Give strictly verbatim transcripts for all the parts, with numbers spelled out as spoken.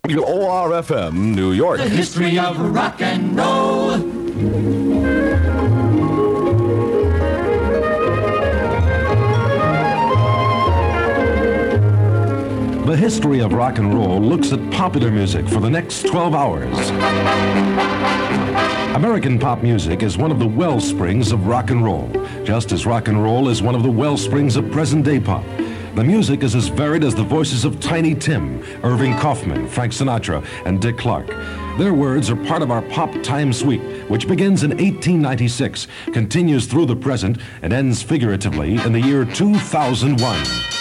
O R F M, New York. The history of rock and roll. The history of rock and roll looks at popular music for the next twelve hours. American pop music is one of the well springs of rock and roll, just as rock and roll is one of the well springs of present-day pop. The music is as varied as the voices of Tiny Tim, Irving Kaufman, Frank Sinatra, and Dick Clark. Their words are part of our Pop Time Suite, which begins in eighteen ninety-six, continues through the present, and ends figuratively in the year two thousand one.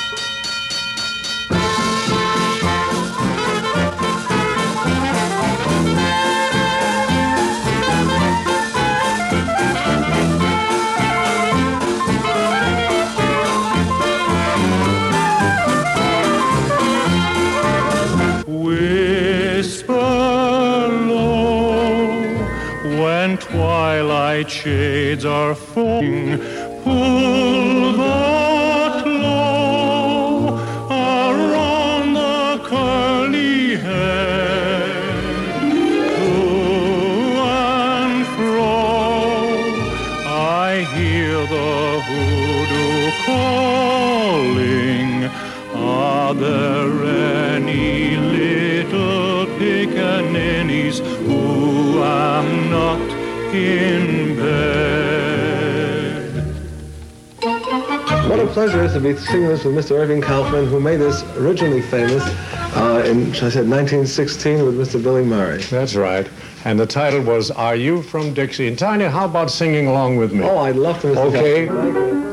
Twilight shades are falling, pull the cloth around the curly head, to and fro I hear the hoodoo calling. Are there any little pickaninnies who am not in bed? What a pleasure it is to be singing this with Mister Irving Kaufman, who made this originally famous uh, in, I said, nineteen sixteen with Mister Billy Murray. That's right. And the title was Are You From Dixie? And Tanya, how about singing along with me? Oh, I'd love to, Mister Okay. Kaufman.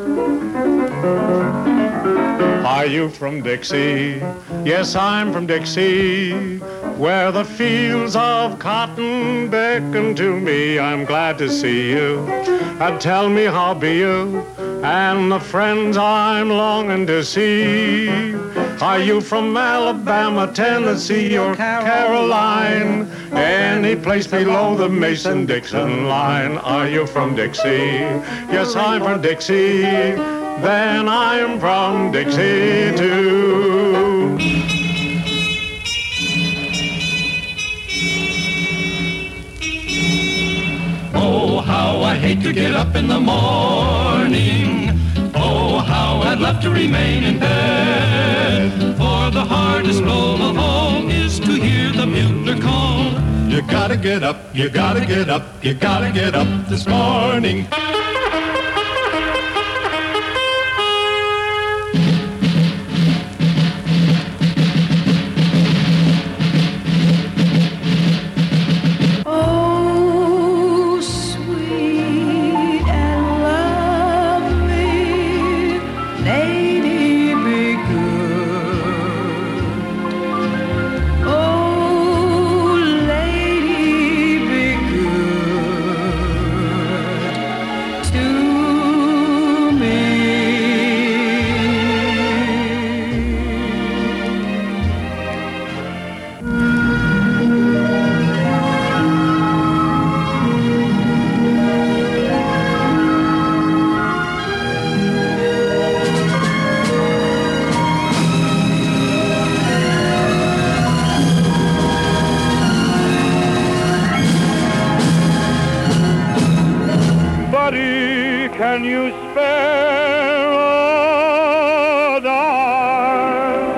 Are you from Dixie? Yes, I'm from Dixie, where the fields of cotton beckon to me. I'm glad to see you, and tell me how be you, and the friends I'm longing to see. Are you from Alabama, Tennessee, or Caroline? Any place below the Mason-Dixon line? Are you from Dixie? Yes, I'm from Dixie. Then I'm from Dixie too. Oh, how I hate to get up in the morning. Oh, how I'd love to remain in bed. For the hardest blow of all is to hear the bugler call. You gotta get up, you gotta get up, you gotta get up this morning. Can you spare a dime?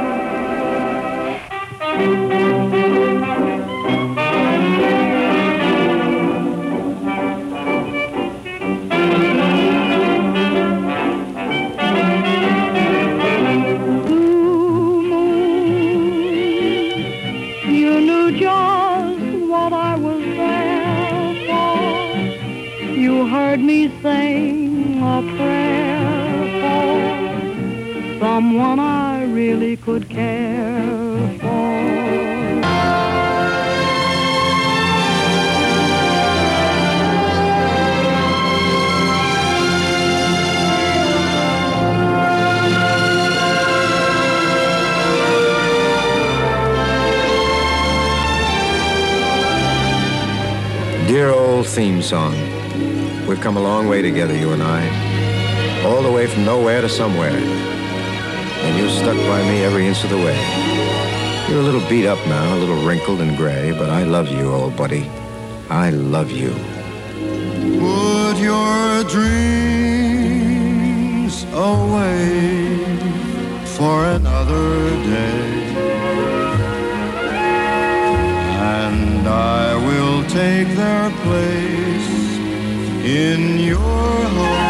Blue moon, you knew just what I was there for. You heard me sing a prayer for someone I really could care for. Dear old theme song. We've come a long way together, you and I. All the way from nowhere to somewhere. And you stuck by me every inch of the way. You're a little beat up now, a little wrinkled and gray, but I love you, old buddy. I love you. Put your dreams away for another day, and I will take their place in your heart.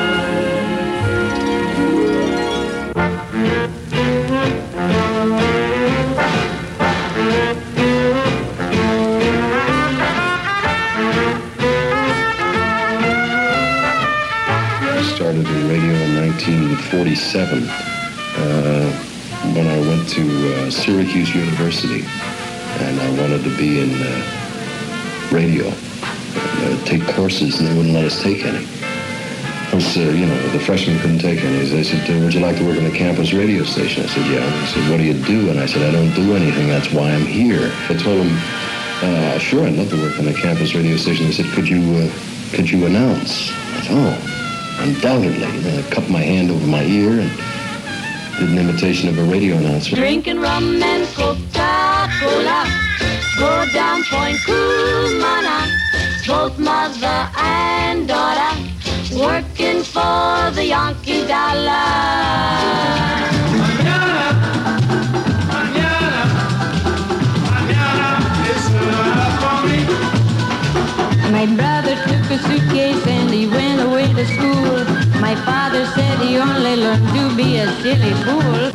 Started in radio in nineteen forty-seven uh, when I went to uh, Syracuse University, and I wanted to be in uh, radio, and, uh, take courses, and they wouldn't let us take any. I was, uh, you know, the freshmen couldn't take any. They said, would you like to work on the campus radio station? I said, yeah. They said, what do you do? And I said, I don't do anything. That's why I'm here. I told them, uh, sure, I'd love to work on the campus radio station. They said, could you, uh, could you announce? I said, oh. Undoubtedly. Then I cupped my hand over my ear and did an imitation of a radio announcer. Drinking rum and Coca-Cola, go down Point Cumana, both mother and daughter, working for the Yankee dollar. Manana, manana, manana, listen up for me. My brother took a suitcase and he went away to school. My father said he only learned to be a silly fool.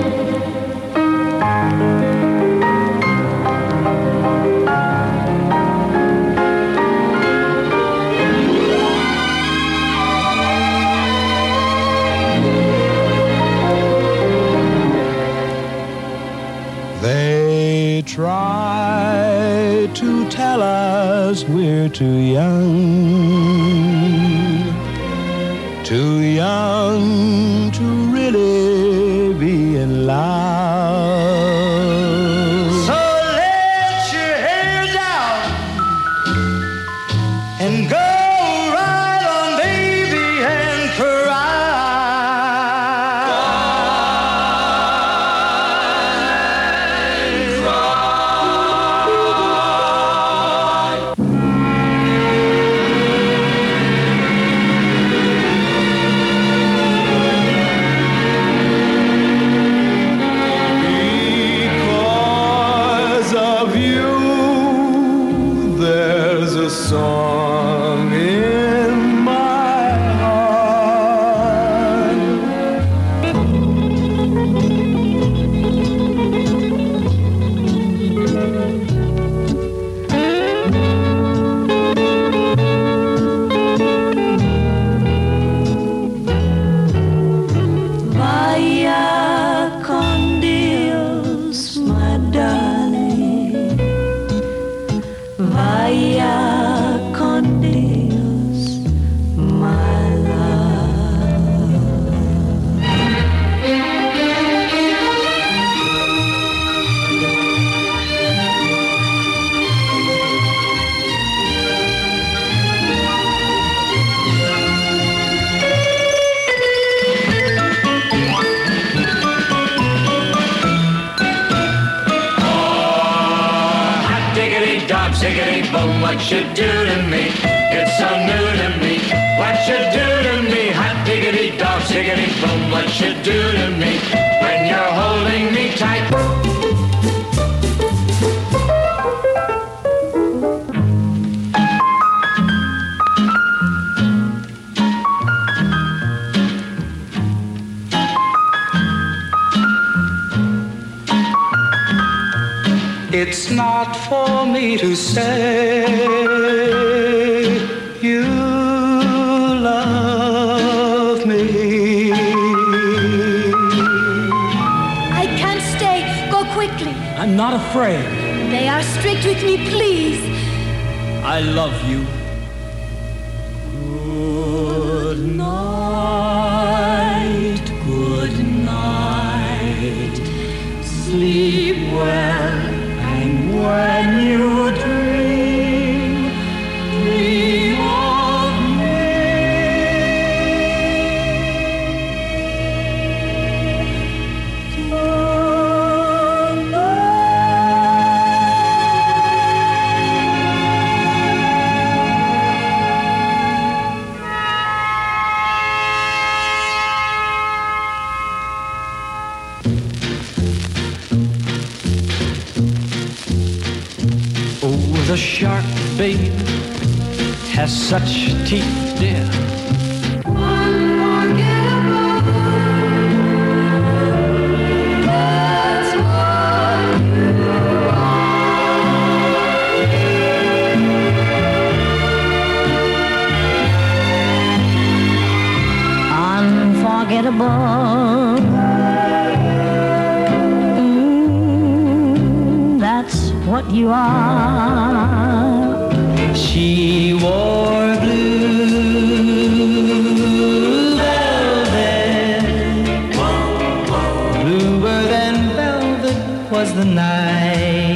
They try to tell us we're too young, too young to really be in love. So let your hair down and go right on, baby, and cry. Song in my heart. Vaya con Dios, my darling. Vaya con Dios, my love. Dog, siggity, boom, what you do to me? It's so new to me. What you do to me? Hot diggity, dog, siggity, boom, what you do to me? When you're holding me tight. It's not for me to say you love me. I can't stay. Go quickly. I'm not afraid. They are strict with me, please. I love you. Good night, good night. Sleep well, and when you dream, dream of me. Tonight. a shark, babe, has such teeth, dear. Unforgettable. Mm, that's what you are. She wore blue velvet. Bluer than velvet was the night.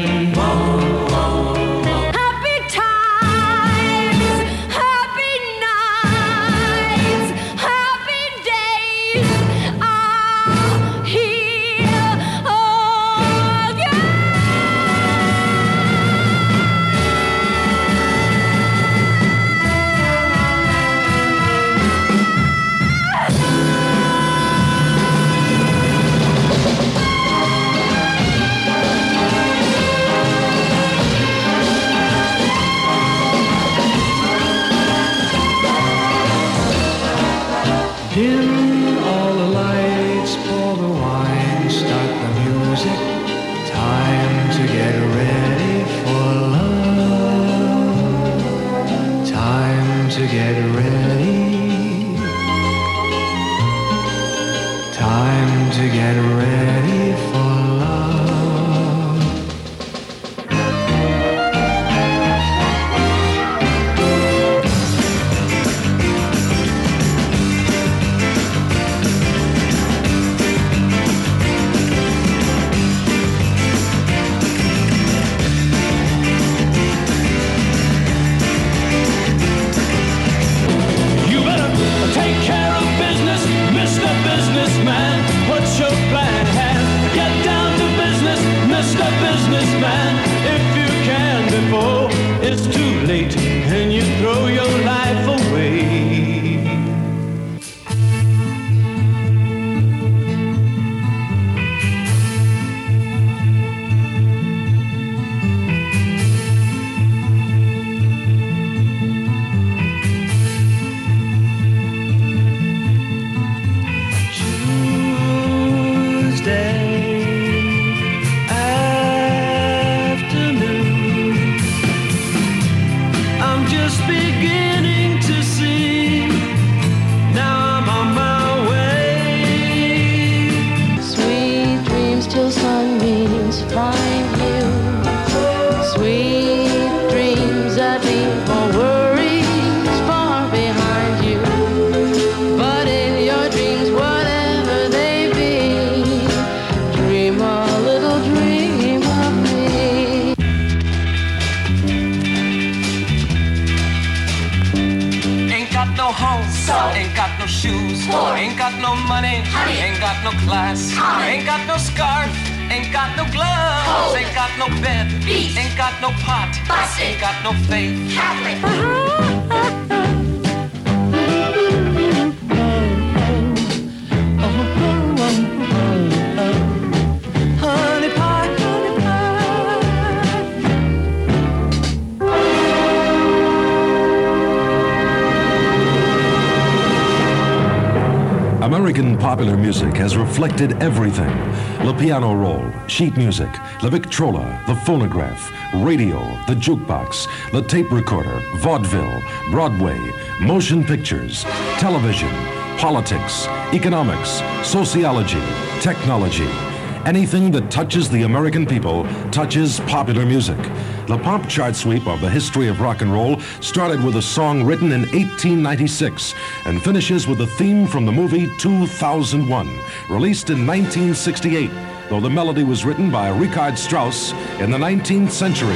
American popular music has reflected everything. Le piano roll, sheet music, the Victrola, the phonograph, radio, the jukebox, the tape recorder, vaudeville, Broadway, motion pictures, television, politics, economics, sociology, technology. Anything that touches the American people touches popular music. The pop chart sweep of the history of rock and roll started with a song written in eighteen ninety-six and finishes with a theme from the movie two thousand one, released in nineteen sixty-eight, though the melody was written by Richard Strauss in the nineteenth century.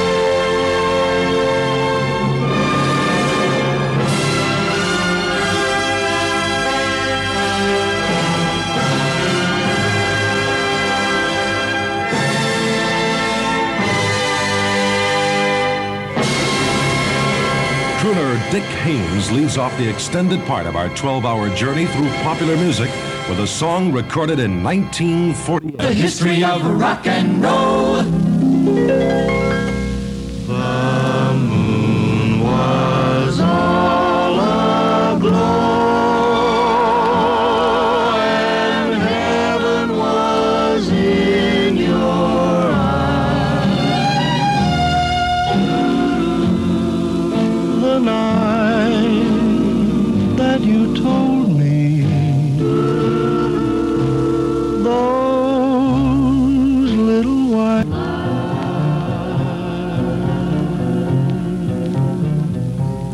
Dick Haymes leads off the extended part of our twelve-hour journey through popular music with a song recorded in nineteen forty-eight. The history of rock and roll. The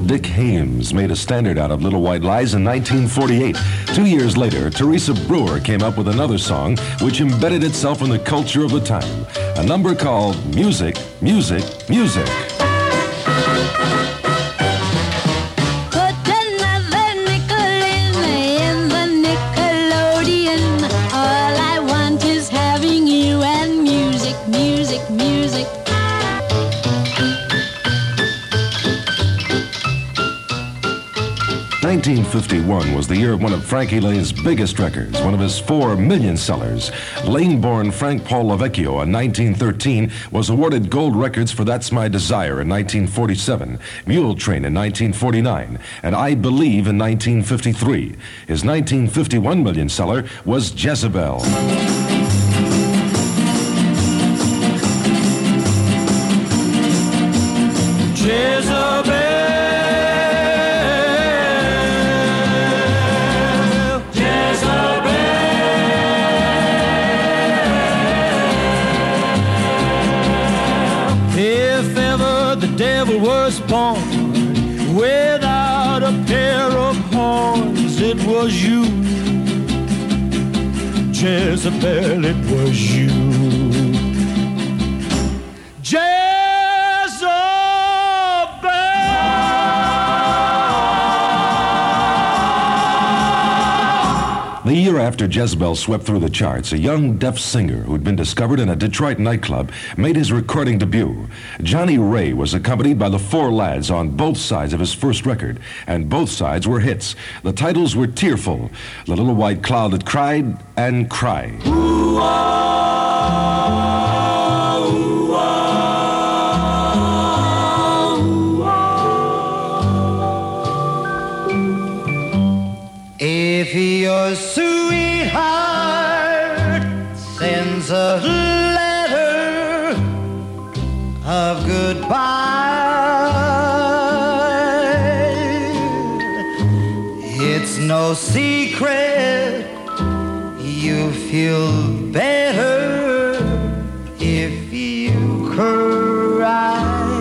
Dick Haymes made a standard out of Little White Lies in nineteen forty-eight. Two years later, Teresa Brewer came up with another song which embedded itself in the culture of the time. A number called Music, Music, Music. nineteen fifty-one was the year of one of Frankie Lane's biggest records, one of his four million sellers. Lane-born Frank Paul LaVecchio in nineteen thirteen was awarded gold records for That's My Desire in nineteen forty-seven, Mule Train in nineteen forty-nine, and I Believe in nineteen fifty-three. His nineteen fifty-one million seller was Jezebel. Jezebel. Was born without a pair of horns. It was you, Jezebel, it was you. The year after Jezebel swept through the charts, a young deaf singer who'd been discovered in a Detroit nightclub made his recording debut. Johnny Ray was accompanied by the Four Lads on both sides of his first record, and both sides were hits. The titles were tearful: The Little White Cloud That Cried and Cry. Ooh, ah, ooh, ah, ooh, ah. If your sweetheart sends a letter of goodbye, it's no secret you feel better if you cry.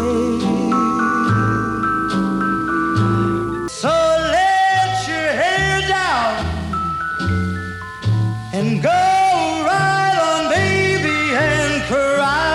So let your hair down and go right on, baby, and cry.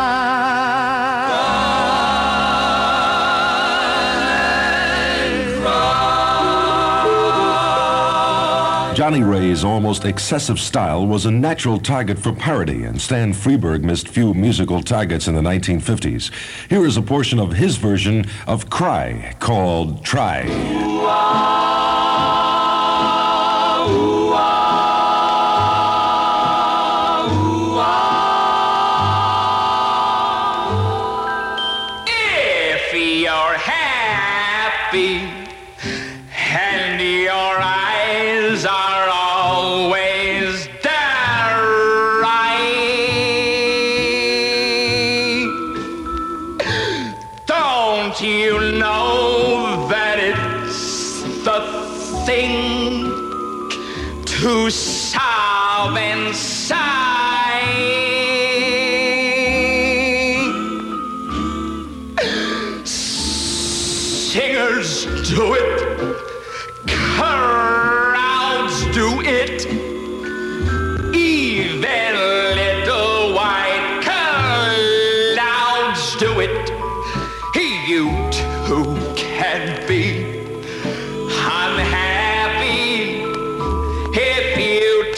Johnny Ray's almost excessive style was a natural target for parody, and Stan Freberg missed few musical targets in the nineteen fifties. Here is a portion of his version of Cry, called Try. Ooh, ah, ooh, ah, ooh, ah. If you're happy and your eyes are always dry, don't you know that it's the thing to sob and sigh? Singers do it, crowds do it, even little white clouds do it. You too can be unhappy if you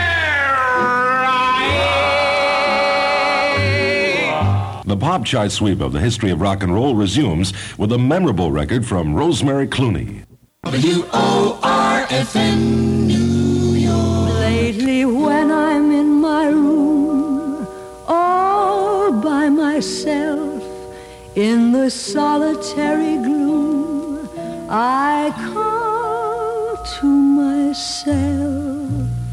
try. The pop chart sweep of the history of rock and roll resumes with a memorable record from Rosemary Clooney. W O R F M New York. Lately when I'm in my room all by myself, in the solitary gloom, I call to myself.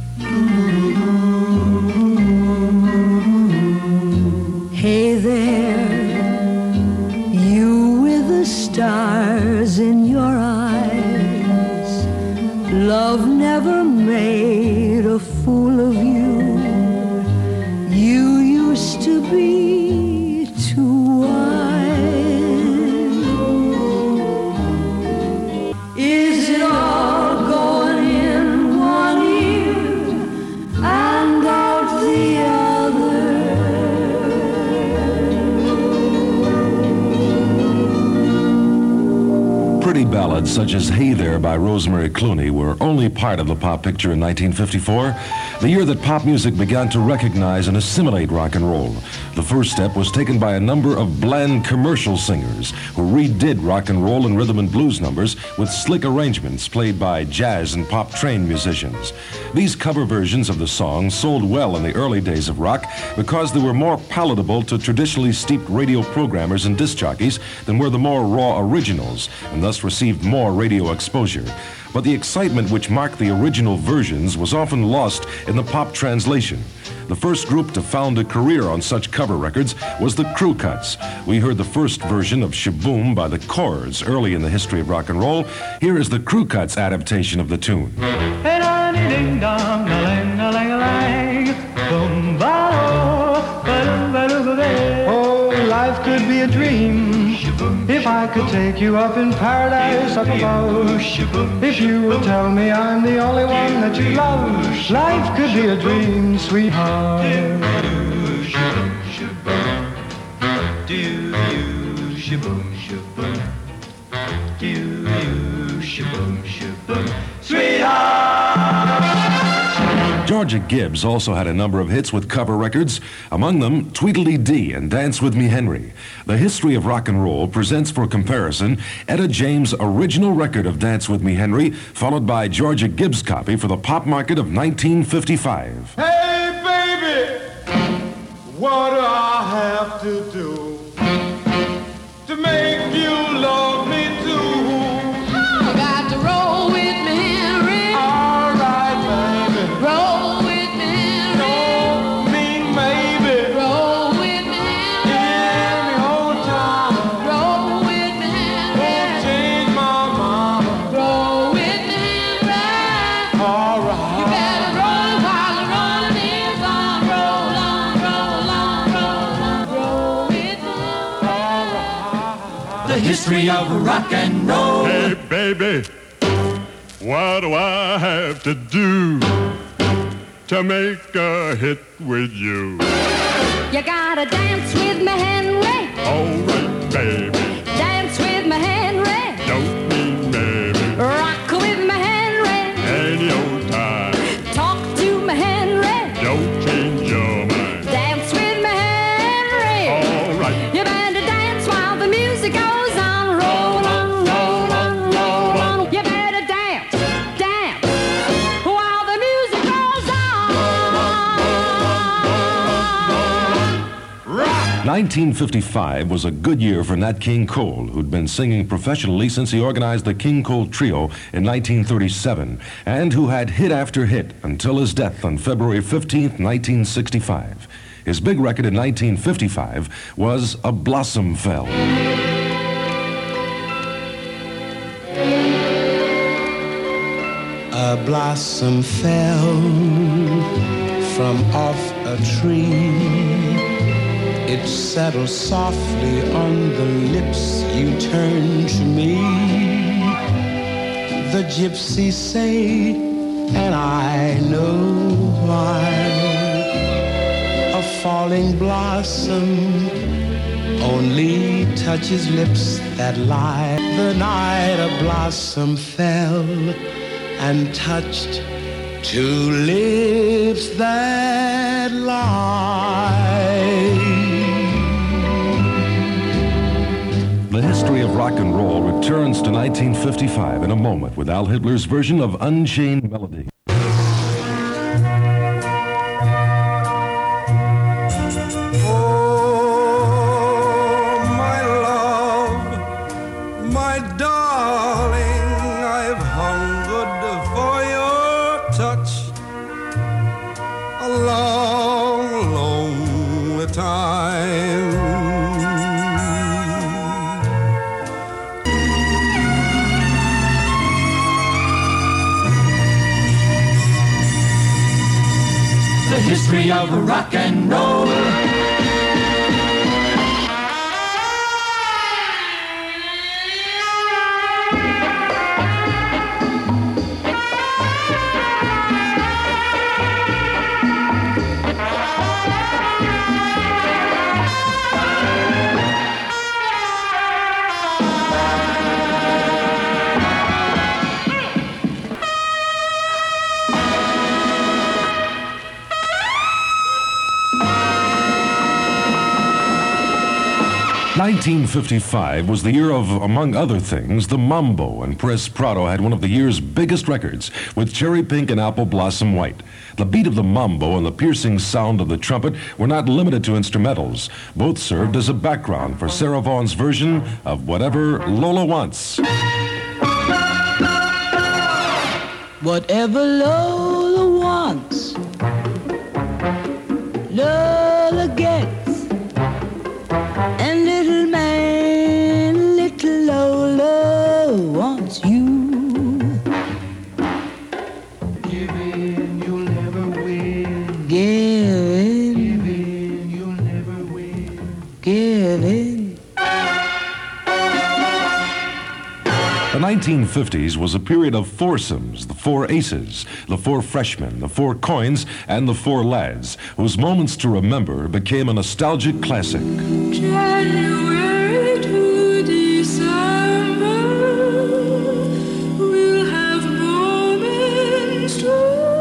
Hey there, you with the stars in your eyes. Love never made a fool of you. You used to be too wise. Party ballads such as Hey There by Rosemary Clooney were only part of the pop picture in nineteen fifty-four, the year that pop music began to recognize and assimilate rock and roll. The first step was taken by a number of bland commercial singers who redid rock and roll and rhythm and blues numbers with slick arrangements played by jazz and pop trained musicians. These cover versions of the song sold well in the early days of rock because they were more palatable to traditionally steeped radio programmers and disc jockeys than were the more raw originals, and thus received more radio exposure. But the excitement which marked the original versions was often lost in the pop translation. The first group to found a career on such cover records was the Crew Cuts. We heard the first version of Shaboom by the Chords early in the history of rock and roll. Here is the Crew Cuts adaptation of the tune. Oh, life could be a dream if I could take you up in paradise up above. If you will tell me I'm the only one that you love, life could be a dream, sweetheart. Georgia Gibbs also had a number of hits with cover records, among them Tweedledee and Dance With Me Henry. The History of Rock and Roll presents for comparison Etta James' original record of Dance With Me Henry, followed by Georgia Gibbs' copy for the pop market of nineteen fifty-five. Hey, baby, what do I have to do to make you love me too? I got to roll with me, Henry. All right, baby. Roll. History of rock and roll. Hey, baby, what do I have to do to make a hit with you? You gotta dance with me, Henry. All right, baby. Dance with me, Henry. Don't mean maybe. Rock with me, Henry. Any old time. Talk to me, Henry. Don't change your mind. Dance with me, Henry. All right. You better dance while the music goes. nineteen fifty-five was a good year for Nat King Cole, who'd been singing professionally since he organized the King Cole Trio in nineteen thirty-seven, and who had hit after hit until his death on February fifteenth, nineteen sixty-five. His big record in nineteen fifty-five was A Blossom Fell. A blossom fell from off a tree. It settled softly on the lips you turned to me. The gypsies say, and I know why, a falling blossom only touches lips that lie. The night a blossom fell and touched two lips that lie. The history of rock and roll returns to nineteen fifty-five in a moment with Al Hitler's version of Unchained Melody. History of rock and roll. nineteen fifty-five was the year of, among other things, the Mambo, and Perez Prado had one of the year's biggest records with Cherry Pink and Apple Blossom White. The beat of the mambo and the piercing sound of the trumpet were not limited to instrumentals. Both served as a background for Sarah Vaughan's version of Whatever Lola Wants. Whatever Lola wants, Lola gets. And little man, little Lola wants you. Give in, you'll never win. Give in. Give in, you'll never win. Give in. The nineteen fifties was a period of foursomes, the four aces, the four freshmen, the four coins, and the four lads, whose moments to remember became a nostalgic classic. January to December, we'll have moments to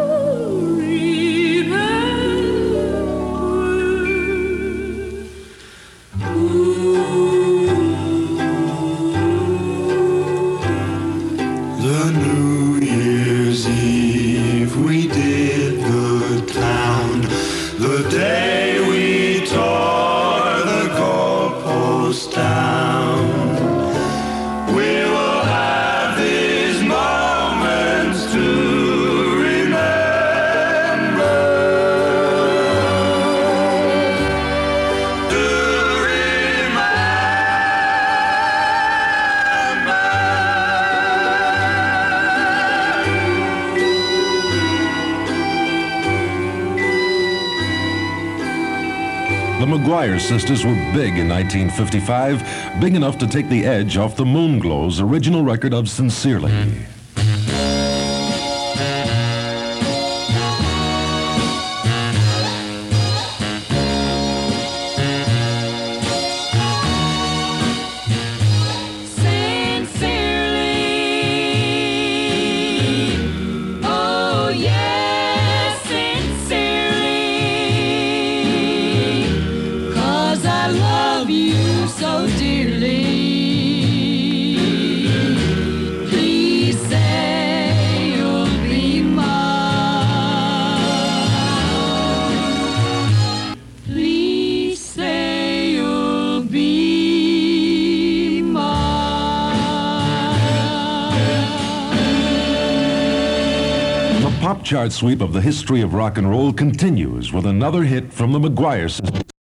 The New Year's Eve we did the town. The day we tore the goalpost down. We will have these moments to remember. To The McGuire sisters were big in nineteen fifty-five, big enough to take the edge off the Moonglow's original record of Sincerely. So dearly, please say you'll be mine. Please say you'll be mine. The pop chart sweep of the history of rock and roll continues with another hit from the McGuire sisters.